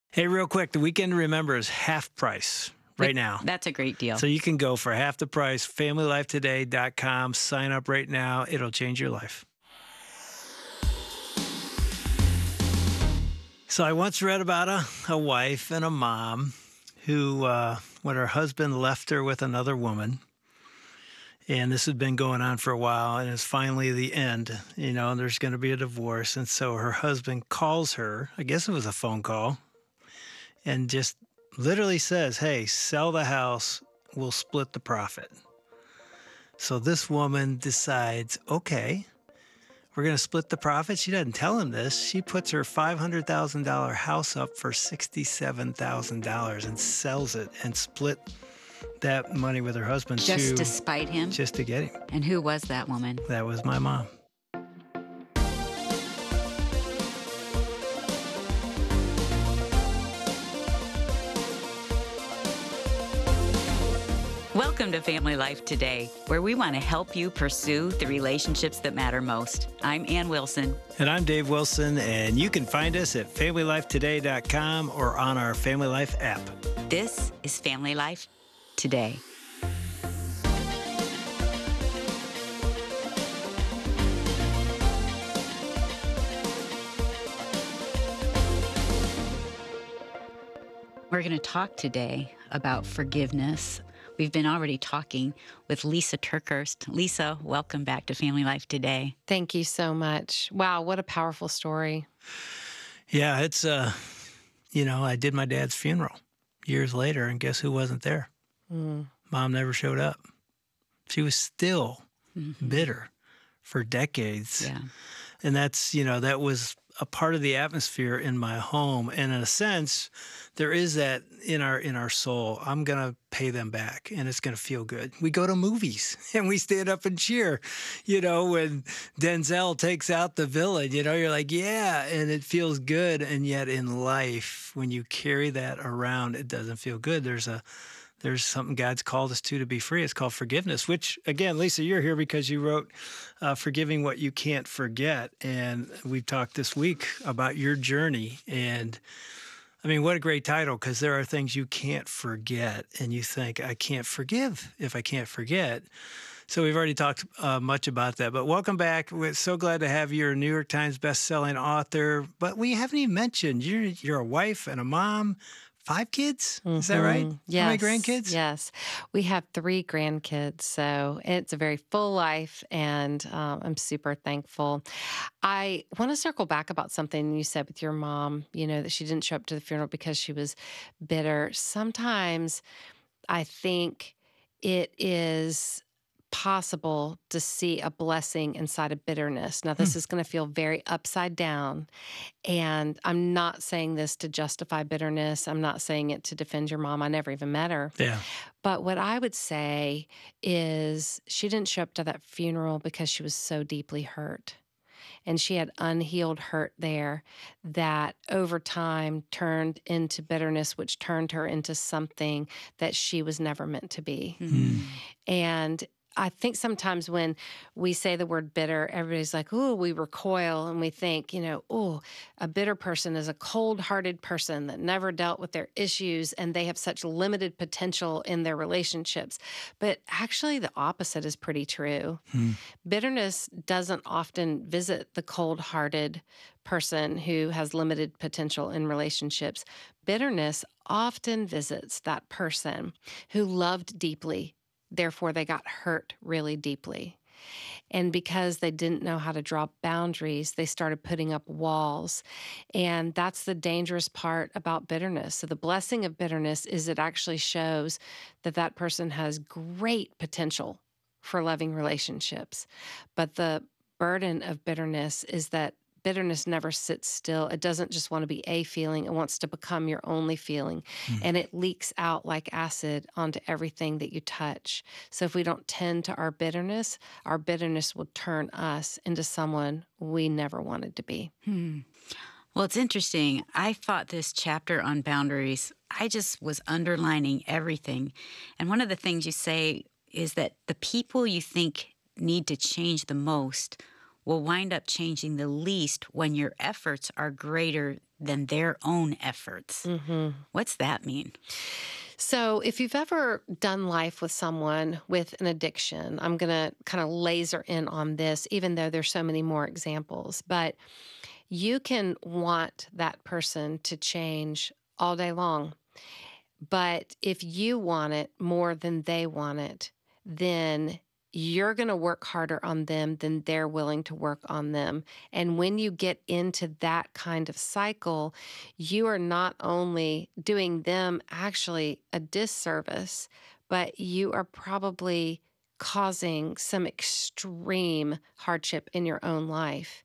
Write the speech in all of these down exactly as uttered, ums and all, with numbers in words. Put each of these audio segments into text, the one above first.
Hey, real quick, the Weekend to Remember is half price right now. That's a great deal. So you can go for half the price, family life today dot com. Sign up right now. It'll change your life. So I once read about a, a wife and a mom who, uh, when her husband left her with another woman, and this had been going on for a while, and it's finally the end, you know, and there's going to be a divorce. And so her husband calls her, I guess it was a phone call, and just literally says, hey, sell the house, we'll split the profit. So this woman decides, okay, we're going to split the profit. She doesn't tell him this. She puts her five hundred thousand dollars house up for sixty-seven thousand dollars and sells it and split that money with her husband. Just to, to spite him? Just to get him. And who was that woman? That was my mom. Welcome to Family Life Today, where we want to help you pursue the relationships that matter most. I'm Ann Wilson. And I'm Dave Wilson, and you can find us at family life today dot com or on our Family Life app. This is Family Life Today. We're going to talk today about forgiveness. We've been already talking with Lisa Turkhurst. Lisa, welcome back to Family Life Today. Thank you so much. Wow, what a powerful story. Yeah, it's, uh, you know, I did my dad's funeral years later, and guess who wasn't there? Mm. Mom never showed up. She was still mm-hmm. bitter for decades. Yeah. And that's, you know, that was a part of the atmosphere in my home. And in a sense, there is that in our in our soul. I'm going to pay them back, and it's going to feel good. We go to movies, and we stand up and cheer. You know, when Denzel takes out the villain, you know, you're like, yeah, and it feels good. And yet in life, when you carry that around, it doesn't feel good. There's a There's something God's called us to to be free. It's called forgiveness, which, again, Lisa, you're here because you wrote uh, Forgiving What You Can't Forget. And we've talked this week about your journey. And, I mean, what a great title, because there are things you can't forget. And you think, I can't forgive if I can't forget. So we've already talked uh, much about that. But welcome back. We're so glad to have you. You're a New York Times bestselling author. But we haven't even mentioned you're, you're a wife and a mom. Five kids? Mm-hmm. Is that right? Yes. How many grandkids? Yes. We have three grandkids, so it's a very full life, and um, I'm super thankful. I want to circle back about something you said with your mom, you know, that she didn't show up to the funeral because she was bitter. Sometimes I think it is possible to see a blessing inside of bitterness. Now, this Hmm. is going to feel very upside down, and I'm not saying this to justify bitterness. I'm not saying it to defend your mom. I never even met her. Yeah. But what I would say is she didn't show up to that funeral because she was so deeply hurt. And she had unhealed hurt there that over time turned into bitterness, which turned her into something that she was never meant to be. Mm-hmm. And I think sometimes when we say the word bitter, everybody's like, oh, we recoil and we think, you know, oh, a bitter person is a cold-hearted person that never dealt with their issues and they have such limited potential in their relationships. But actually the opposite is pretty true. Hmm. Bitterness doesn't often visit the cold-hearted person who has limited potential in relationships. Bitterness often visits that person who loved deeply. Therefore, they got hurt really deeply. And because they didn't know how to draw boundaries, they started putting up walls. And that's the dangerous part about bitterness. So the blessing of bitterness is it actually shows that that person has great potential for loving relationships. But the burden of bitterness is that bitterness never sits still. It doesn't just want to be a feeling. It wants to become your only feeling. Mm. And it leaks out like acid onto everything that you touch. So if we don't tend to our bitterness, our bitterness will turn us into someone we never wanted to be. Hmm. Well, it's interesting. I thought this chapter on boundaries, I just was underlining everything. And one of the things you say is that the people you think need to change the most will wind up changing the least when your efforts are greater than their own efforts. Mm-hmm. What's that mean? So, if you've ever done life with someone with an addiction, I'm going to kind of laser in on this, even though there's so many more examples. But you can want that person to change all day long. But if you want it more than they want it, then you're going to work harder on them than they're willing to work on them. And when you get into that kind of cycle, you are not only doing them actually a disservice, but you are probably causing some extreme hardship in your own life.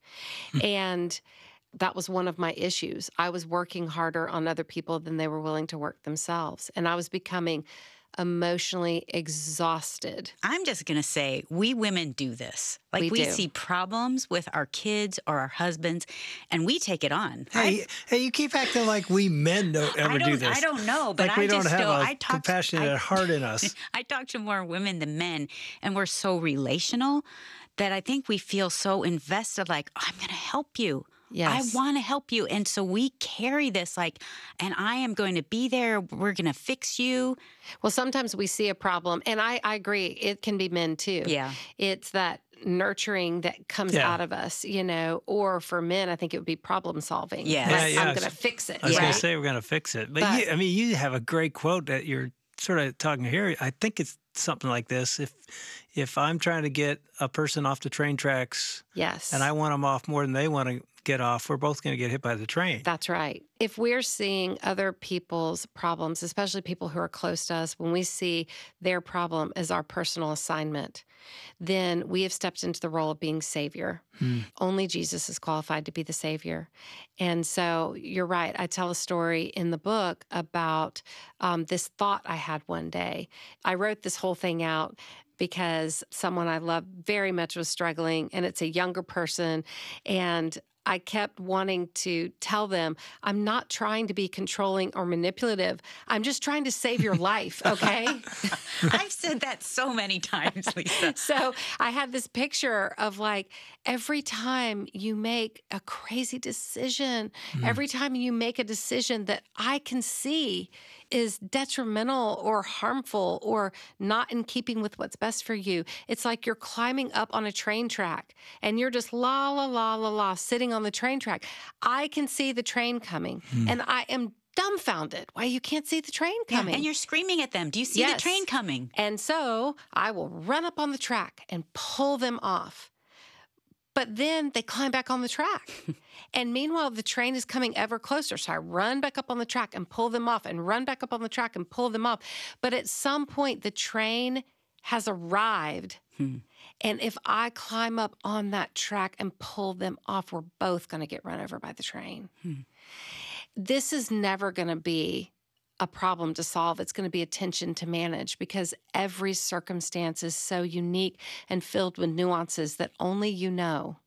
And that was one of my issues. I was working harder on other people than they were willing to work themselves. And I was becoming emotionally exhausted. I'm just going to say we women do this. Like We we, do. see problems with our kids or our husbands and we take it on. Hey, I, hey, you keep acting like we men don't ever I don't, do this. I don't know, but like I we don't just have know. a I talk, compassionate I, heart in us. I talk to more women than men, and we're so relational that I think we feel so invested, like, oh, I'm going to help you. Yes. I want to help you. And so we carry this like, and I am going to be there. We're going to fix you. Well, sometimes we see a problem, and I, I agree, it can be men too. Yeah. It's that nurturing that comes Yeah. out of us, you know, or for men, I think it would be problem solving. Yes. Like, Yeah, yeah. I'm going to fix it. I was Yeah. going right? to say we're going to fix it. But, But- you, I mean, you have a great quote that you're sort of talking here. I think it's something like this. If if I'm trying to get a person off the train tracks Yes. and I want them off more than they want to get off, we're both going to get hit by the train. That's right. If we're seeing other people's problems, especially people who are close to us, when we see their problem as our personal assignment, then we have stepped into the role of being savior. Hmm. Only Jesus is qualified to be the savior. And so you're right. I tell a story in the book about um, this thought I had one day. I wrote this whole thing out because someone I love very much was struggling, and it's a younger person. And I kept wanting to tell them, I'm not trying to be controlling or manipulative. I'm just trying to save your life, okay? I've said that so many times, Lisa. So I had this picture of like every time you make a crazy decision, every time you make a decision that I can see is detrimental or harmful or not in keeping with what's best for you, it's like you're climbing up on a train track and you're just la, la, la, la, la, sitting on the train track. I can see the train coming and I am dumbfounded why you can't see the train Yeah, coming. and you're screaming at them. Do you see Yes. the train coming? And so I will run up on the track and pull them off. But then they climb back on the track. And meanwhile, the train is coming ever closer. So I run back up on the track and pull them off and run back up on the track and pull them off. But at some point, the train has arrived. Hmm. And if I climb up on that track and pull them off, we're both going to get run over by the train. Hmm. This is never going to be a problem to solve. It's going to be a tension to manage because every circumstance is so unique and filled with nuances that only you know.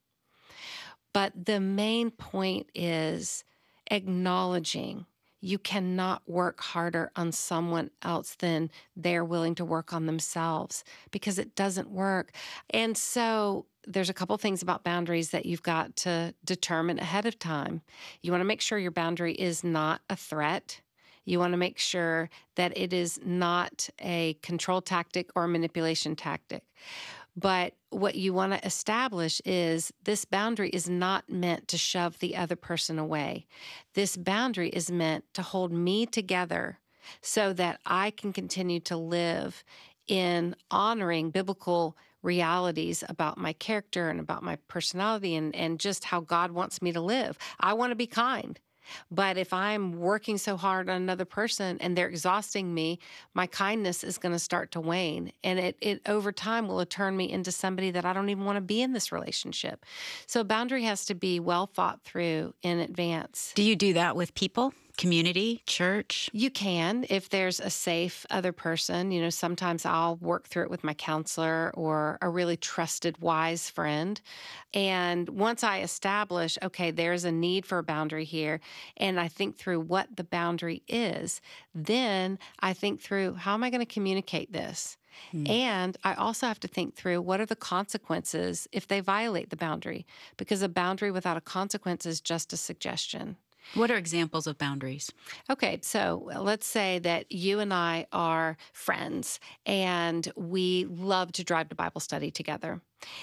But the main point is acknowledging you cannot work harder on someone else than they're willing to work on themselves because it doesn't work. And so there's a couple things about boundaries that you've got to determine ahead of time. You want to make sure your boundary is not a threat. You want to make sure that it is not a control tactic or a manipulation tactic. But what you want to establish is this boundary is not meant to shove the other person away. This boundary is meant to hold me together so that I can continue to live in honoring biblical realities about my character and about my personality and, and just how God wants me to live. I want to be kind. But if I'm working so hard on another person and they're exhausting me, my kindness is going to start to wane. And it, it over time will turn me into somebody that I don't even want to be in this relationship. So a boundary has to be well thought through in advance. Do you do that with people, community, church? You can, if there's a safe other person. You know, sometimes I'll work through it with my counselor or a really trusted, wise friend. And once I establish, okay, there's a need for a boundary here, and I think through what the boundary is, then I think through how am I going to communicate this? Hmm. And I also have to think through what are the consequences if they violate the boundary, because a boundary without a consequence is just a suggestion. What are examples of boundaries? Okay, so uh, let's say that you and I are friends and we love to drive to Bible study together.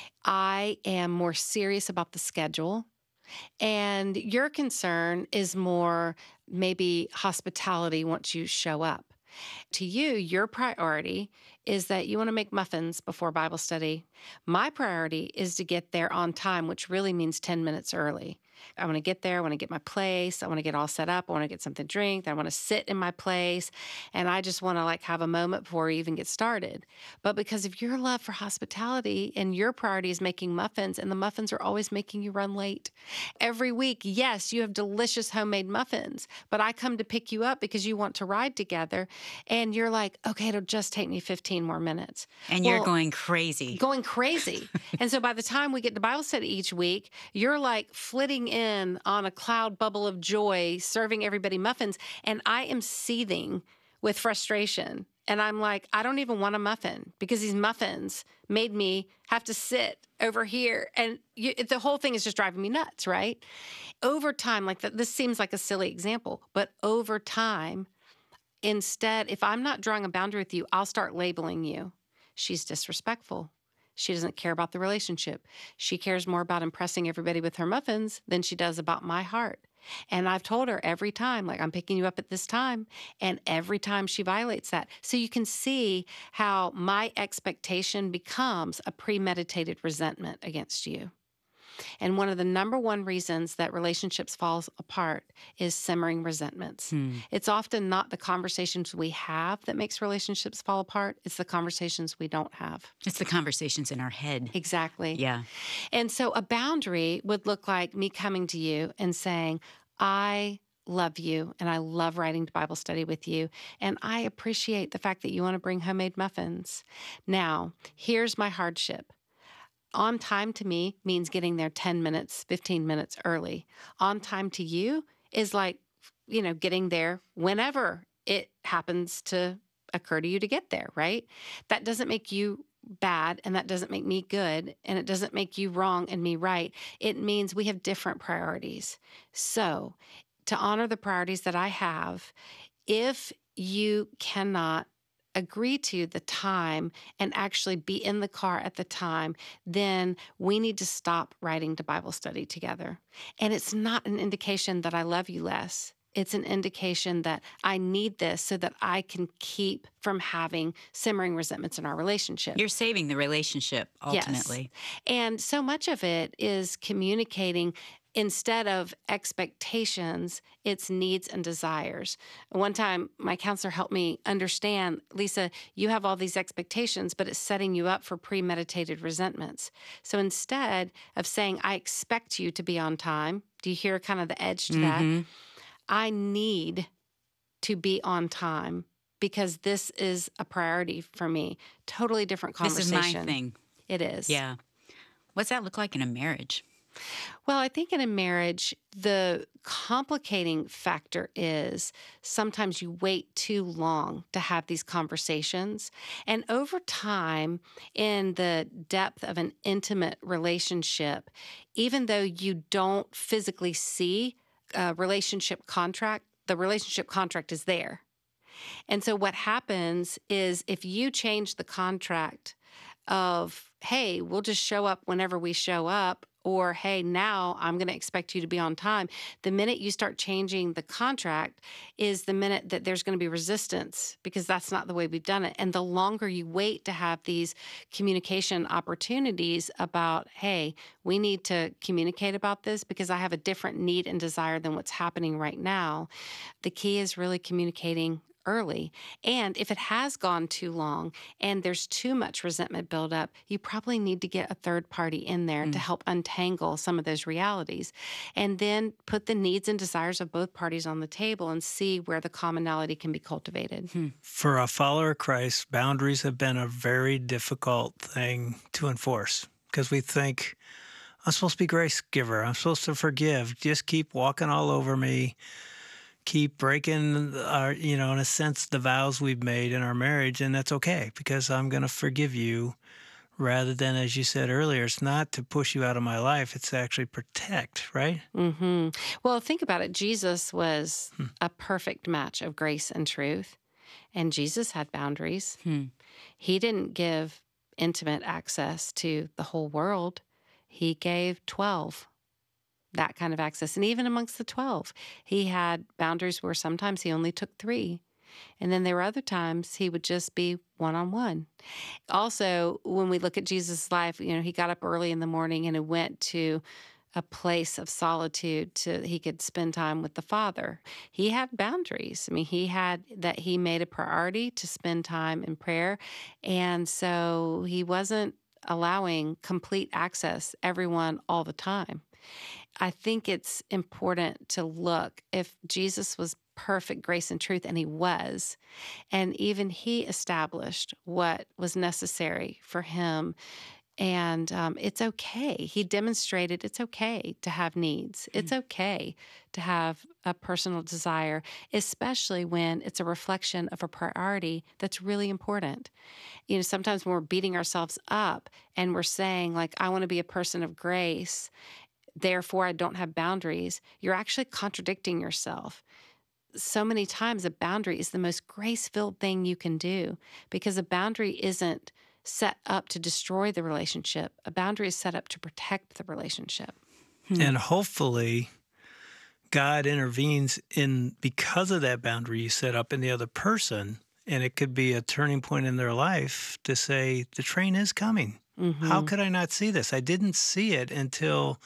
I am more serious about the schedule, and your concern is more maybe hospitality once you show up. To you, your priority is that you want to make muffins before Bible study. My priority is to get there on time, which really means ten minutes early. I want to get there. I want to get my place. I want to get all set up. I want to get something to drink. I want to sit in my place. And I just want to like have a moment before we even get started. But because of your love for hospitality and your priority is making muffins, and the muffins are always making you run late. Every week, yes, you have delicious homemade muffins, but I come to pick you up because you want to ride together. And you're like, okay, it'll just take me fifteen more minutes. And Well, you're going crazy. going crazy. And so by the time we get to Bible study each week, you're like flitting in on a cloud bubble of joy, serving everybody muffins. And I am seething with frustration. And I'm like, I don't even want a muffin because these muffins made me have to sit over here. And you, the whole thing is just driving me nuts, right? Over time, like that, this seems like a silly example, but over time, instead, if I'm not drawing a boundary with you, I'll start labeling you. She's disrespectful. She doesn't care about the relationship. She cares more about impressing everybody with her muffins than she does about my heart. And I've told her every time, like, I'm picking you up at this time. And every time she violates that. So you can see how my expectation becomes a premeditated resentment against you. And one of the number one reasons that relationships fall apart is simmering resentments. Hmm. It's often not the conversations we have that makes relationships fall apart. It's the conversations we don't have. It's the conversations in our head. Exactly. Yeah. And so a boundary would look like me coming to you and saying, I love you and I love riding to Bible study with you. And I appreciate the fact that you want to bring homemade muffins. Now, here's my hardship. On time to me means getting there ten minutes, fifteen minutes early. On time to you is like, you know, getting there whenever it happens to occur to you to get there, right? That doesn't make you bad and that doesn't make me good and it doesn't make you wrong and me right. It means we have different priorities. So to honor the priorities that I have, if you cannot agree to the time and actually be in the car at the time, then we need to stop riding to Bible study together. And it's not an indication that I love you less. It's an indication that I need this so that I can keep from having simmering resentments in our relationship. You're saving the relationship, ultimately. Yes. And so much of it is communicating. Instead of expectations, it's needs and desires. One time, my counselor helped me understand, Lisa, you have all these expectations, but it's setting you up for premeditated resentments. So instead of saying, I expect you to be on time, do you hear kind of the edge to Mm-hmm. that? I need to be on time because this is a priority for me. Totally different conversation. This is my thing. It is. Yeah. What's that look like in a marriage? Well, I think in a marriage, the complicating factor is sometimes you wait too long to have these conversations. And over time, in the depth of an intimate relationship, even though you don't physically see a relationship contract, the relationship contract is there. And so what happens is if you change the contract of, hey, we'll just show up whenever we show up, or, hey, now I'm going to expect you to be on time. The minute you start changing the contract is the minute that there's going to be resistance because that's not the way we've done it. And the longer you wait to have these communication opportunities about, hey, we need to communicate about this because I have a different need and desire than what's happening right now. The key is really communicating early. And if it has gone too long and there's too much resentment buildup, you probably need to get a third party in there mm. to help untangle some of those realities. And then put the needs and desires of both parties on the table and see where the commonality can be cultivated. Hmm. For a follower of Christ, boundaries have been a very difficult thing to enforce because we think, I'm supposed to be grace giver. I'm supposed to forgive. Just keep walking all over me. Keep breaking our, you know, in a sense, the vows we've made in our marriage, and that's okay because I'm going to forgive you rather than, as you said earlier, it's not to push you out of my life, it's to actually protect, right? hmm Well, think about it. Jesus was Hmm. a perfect match of grace and truth, and Jesus had boundaries. Hmm. He didn't give intimate access to the whole world. He gave twelve that kind of access. And even amongst the twelve, he had boundaries where sometimes he only took three. And then there were other times he would just be one on one. Also, when we look at Jesus' life, you know, he got up early in the morning and he went to a place of solitude to he could spend time with the Father. He had boundaries. I mean, he had that he made a priority to spend time in prayer. And so he wasn't allowing complete access everyone all the time. I think it's important to look if Jesus was perfect grace and truth, and he was, and even he established what was necessary for him. And um, it's okay. He demonstrated it's okay to have needs. It's okay to have a personal desire, especially when it's a reflection of a priority that's really important. You know, sometimes when we're beating ourselves up and we're saying, like, I want to be a person of grace, therefore I don't have boundaries, you're actually contradicting yourself. So many times a boundary is the most grace-filled thing you can do because a boundary isn't set up to destroy the relationship. A boundary is set up to protect the relationship. And hopefully, God intervenes in because of that boundary you set up in the other person, and it could be a turning point in their life to say, the train is coming. Mm-hmm. How could I not see this? I didn't see it until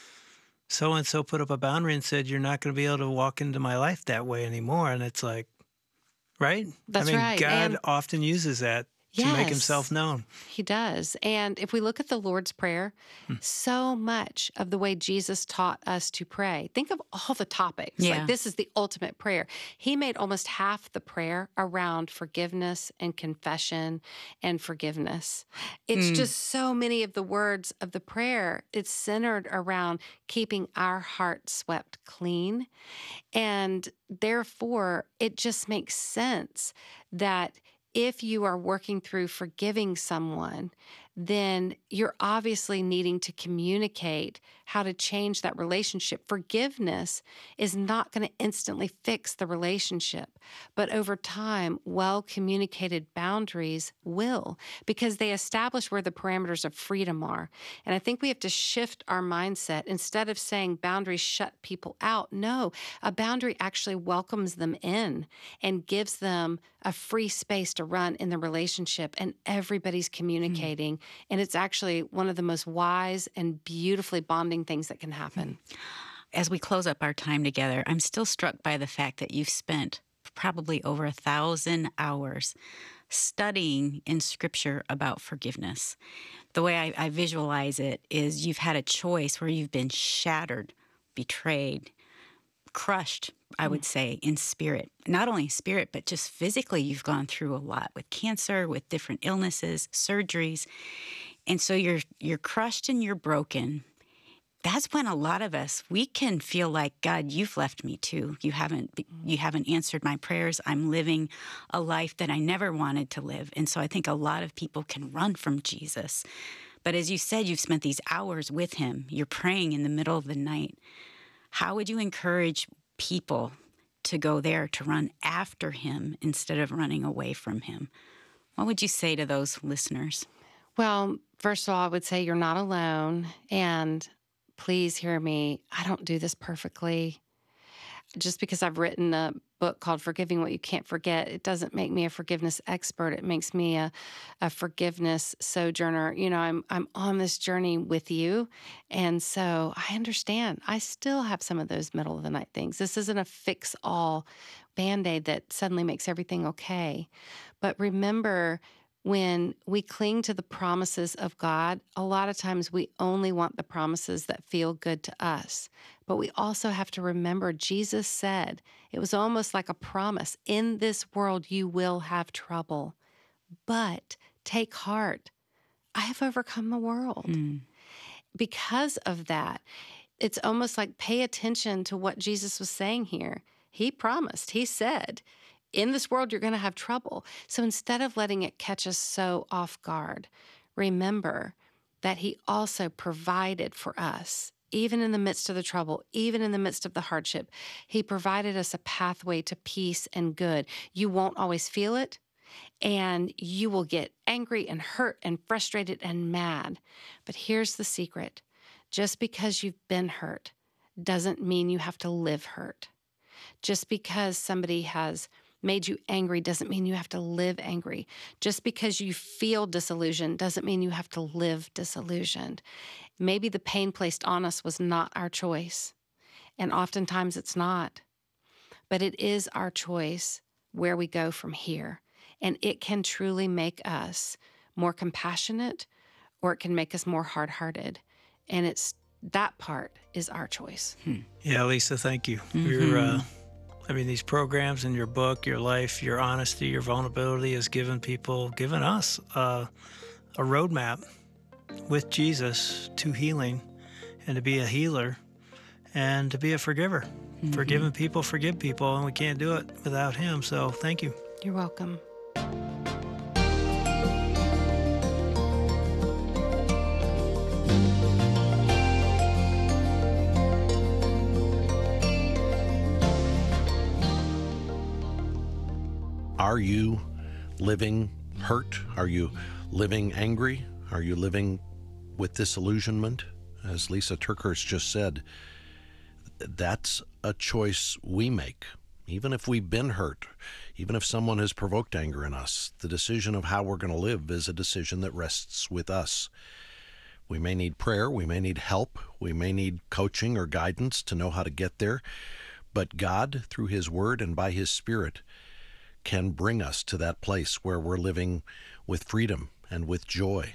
so-and-so put up a boundary and said, you're not going to be able to walk into my life that way anymore. And it's like, right? That's I mean, right. God And often uses that to make himself yes, known. he does. And if we look at the Lord's Prayer, so much of the way Jesus taught us to pray, think of all the topics. Yeah. Like, this is the ultimate prayer. He made almost half the prayer around forgiveness and confession and forgiveness. It's Mm. just so many of the words of the prayer, it's centered around keeping our heart swept clean. And therefore, it just makes sense that if you are working through forgiving someone, then you're obviously needing to communicate how to change that relationship. Forgiveness is not going to instantly fix the relationship, but over time, well communicated boundaries will, because they establish where the parameters of freedom are. And I think we have to shift our mindset. Instead of saying boundaries shut people out, no, a boundary actually welcomes them in and gives them a free space to run in the relationship, and everybody's communicating. And it's actually one of the most wise and beautifully bonding things that can happen. As we close up our time together, I'm still struck by the fact that you've spent probably over a thousand hours studying in Scripture about forgiveness. The way I, I visualize it is you've had a choice where you've been shattered, betrayed, crushed, I would say, in spirit. Not only spirit, but just physically, you've gone through a lot with cancer, with different illnesses, surgeries. And so you're you're crushed and you're broken. That's when a lot of us, we can feel like, God, you've left me too. You haven't you haven't answered my prayers. I'm living a life that I never wanted to live. And so I think a lot of people can run from Jesus. But as you said, you've spent these hours with him. You're praying in the middle of the night. How would you encourage people to go there, to run after him instead of running away from him? What would you say to those listeners? Well, first of all, I would say you're not alone. And please hear me. I don't do this perfectly. Just because I've written a book called Forgiving What You Can't Forget, it doesn't make me a forgiveness expert. It makes me a, a forgiveness sojourner. You know, I'm I'm on this journey with you. And so I understand. I still have some of those middle of the night things. This isn't a fix-all Band-Aid that suddenly makes everything okay. But remember, when we cling to the promises of God, a lot of times we only want the promises that feel good to us. But we also have to remember Jesus said, it was almost like a promise, in this world you will have trouble, but take heart. I have overcome the world. Hmm. Because of that, it's almost like pay attention to what Jesus was saying here. He promised, he said, in this world, you're going to have trouble. So instead of letting it catch us so off guard, remember that He also provided for us. Even in the midst of the trouble, even in the midst of the hardship, He provided us a pathway to peace and good. You won't always feel it, and you will get angry and hurt and frustrated and mad. But here's the secret. Just because you've been hurt doesn't mean you have to live hurt. Just because somebody has made you angry doesn't mean you have to live angry. Just because you feel disillusioned doesn't mean you have to live disillusioned. Maybe the pain placed on us was not our choice, and oftentimes it's not. But it is our choice where we go from here, and it can truly make us more compassionate, or it can make us more hard-hearted, and it's that part is our choice. Hmm. Yeah, Lisa, thank you. Mm-hmm. You're, uh, I mean, these programs in your book, your life, your honesty, your vulnerability has given people, given us uh, a roadmap with Jesus to healing and to be a healer and to be a forgiver. Mm-hmm. Forgiving people, forgive people, and we can't do it without Him. So thank you. You're welcome. Are you living hurt? Are you living angry? Are you living with disillusionment? As Lisa TerKeurst just said, that's a choice we make. Even if we've been hurt, even if someone has provoked anger in us, the decision of how we're going to live is a decision that rests with us. We may need prayer, we may need help, we may need coaching or guidance to know how to get there, but God, through His Word and by His Spirit, can bring us to that place where we're living with freedom and with joy.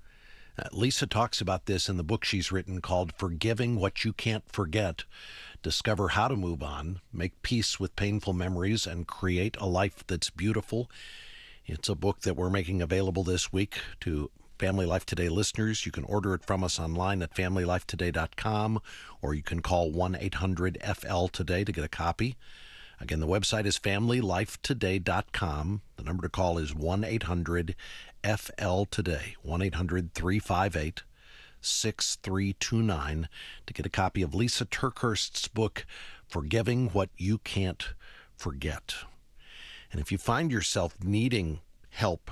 Uh, Lisa talks about this in the book she's written called Forgiving What You Can't Forget. Discover how to move on, make peace with painful memories, and create a life that's beautiful. It's a book that we're making available this week to Family Life Today listeners. You can order it from us online at family life today dot com, or you can call one eight hundred F L today to get a copy. Again, the website is family life today dot com. The number to call is one eight hundred F L today, one eight hundred three five eight six three two nine, to get a copy of Lisa TerKeurst's book, Forgiving What You Can't Forget. And if you find yourself needing help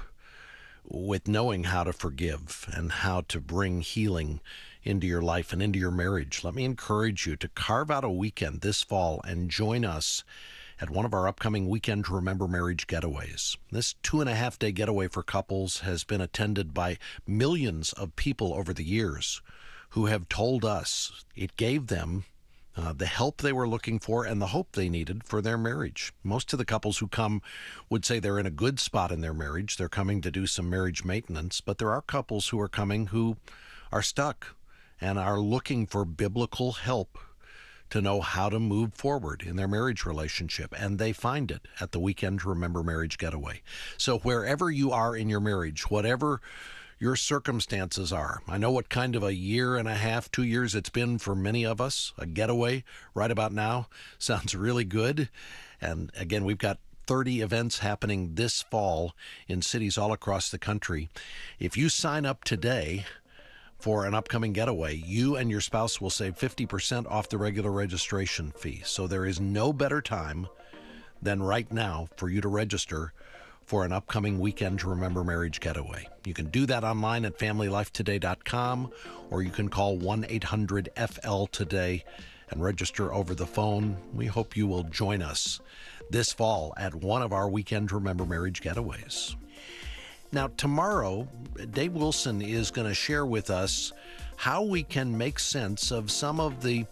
with knowing how to forgive and how to bring healing into your life and into your marriage, let me encourage you to carve out a weekend this fall and join us at one of our upcoming Weekend to Remember Marriage getaways. This two and a half day getaway for couples has been attended by millions of people over the years who have told us it gave them uh, the help they were looking for and the hope they needed for their marriage. Most of the couples who come would say they're in a good spot in their marriage. They're coming to do some marriage maintenance, but there are couples who are coming who are stuck and are looking for biblical help to know how to move forward in their marriage relationship, and they find it at the Weekend to Remember Marriage getaway. So wherever you are in your marriage, whatever your circumstances are, I know what kind of a year and a half, two years it's been for many of us. A getaway right about now sounds really good. And again, we've got thirty events happening this fall in cities all across the country. If you sign up today for an upcoming getaway, you and your spouse will save fifty percent off the regular registration fee. So there is no better time than right now for you to register for an upcoming Weekend to Remember Marriage getaway. You can do that online at family life today dot com, or you can call one eight hundred F L today and register over the phone. We hope you will join us this fall at one of our Weekend to Remember Marriage getaways. Now, tomorrow, Dave Wilson is going to share with us how we can make sense of some of the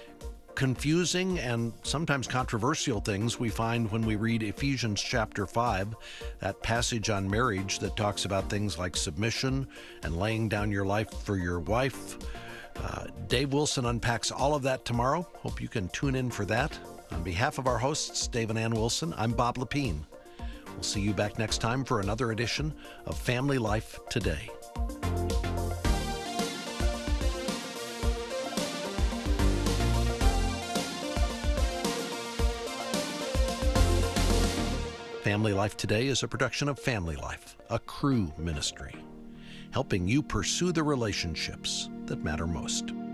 confusing and sometimes controversial things we find when we read Ephesians chapter five, that passage on marriage that talks about things like submission and laying down your life for your wife. Uh, Dave Wilson unpacks all of that tomorrow. Hope you can tune in for that. On behalf of our hosts, Dave and Ann Wilson, I'm Bob Lepine. We'll see you back next time for another edition of Family Life Today. Family Life Today is a production of Family Life, a Cru ministry. helping you pursue the relationships that matter most.